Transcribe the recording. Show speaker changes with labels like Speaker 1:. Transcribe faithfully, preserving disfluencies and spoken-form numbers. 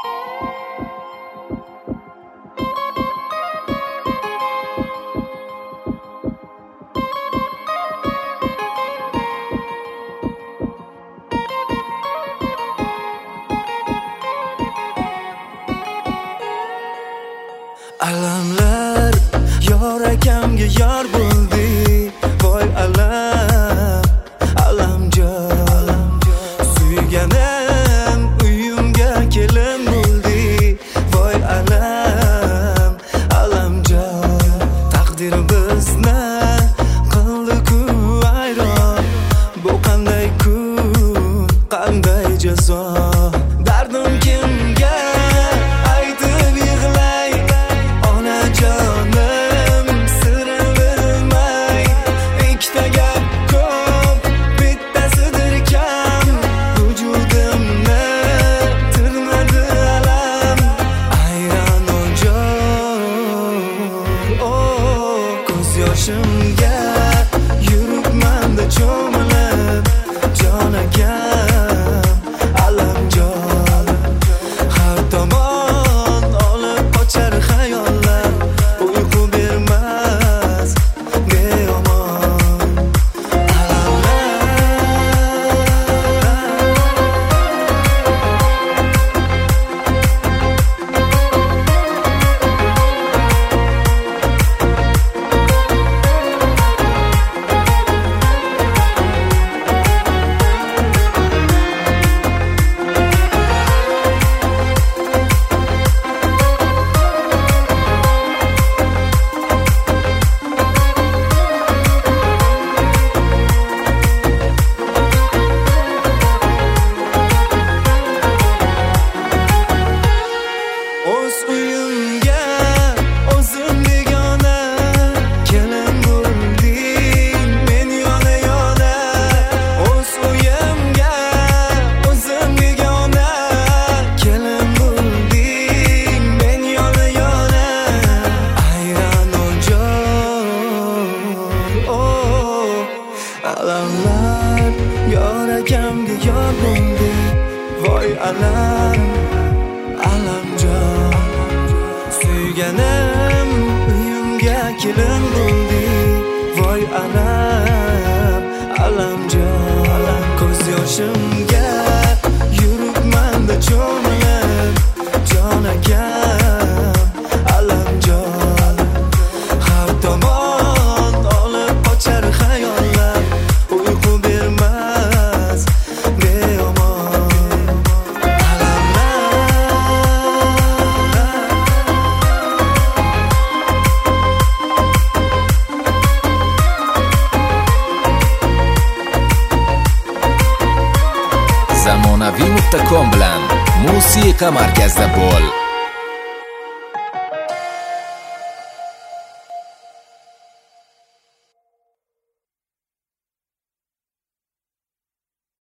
Speaker 1: Alamlar yor akamga yor bo'ldi, voy alam, alamjon. Suyganim uyimga kelin bo'ldi, voy alam, alamjon. Taqdir bizni qildi-ku ayron, bu qanday kun, qanday jazo. Dardim kimga aytib yig'lay, onajonim sirin bilmay. Ikkita gap ko'p, bittasidir kam, vujudimni tirnadi alam. Ayron ojon, oh, ko'z yoshimga yuribman-da cho'milib, jon akam, alamjon. Har tomon olib qochar xayollar, uyqu bermas beomon. O'z uyimga o'zim begona, kelin bo'lding men yona-yona. O'z uyimga o'zim begona, kelin bo'lding men yona-yona. Ayron ojon, oh, alamlar yor akamga yor bo'ldi, voy alam, alamjon. Suyganim uyimga kelin bo'ldi, voy alam, alamjon. Ko'z yoshimga yuribman-da cho'milib, jon akam, alamjon. Har tomon olib qochar xayollar, uyqu bermas beomon.
Speaker 2: zamonaviy nuqta com bilan musiqa markazida bo'l.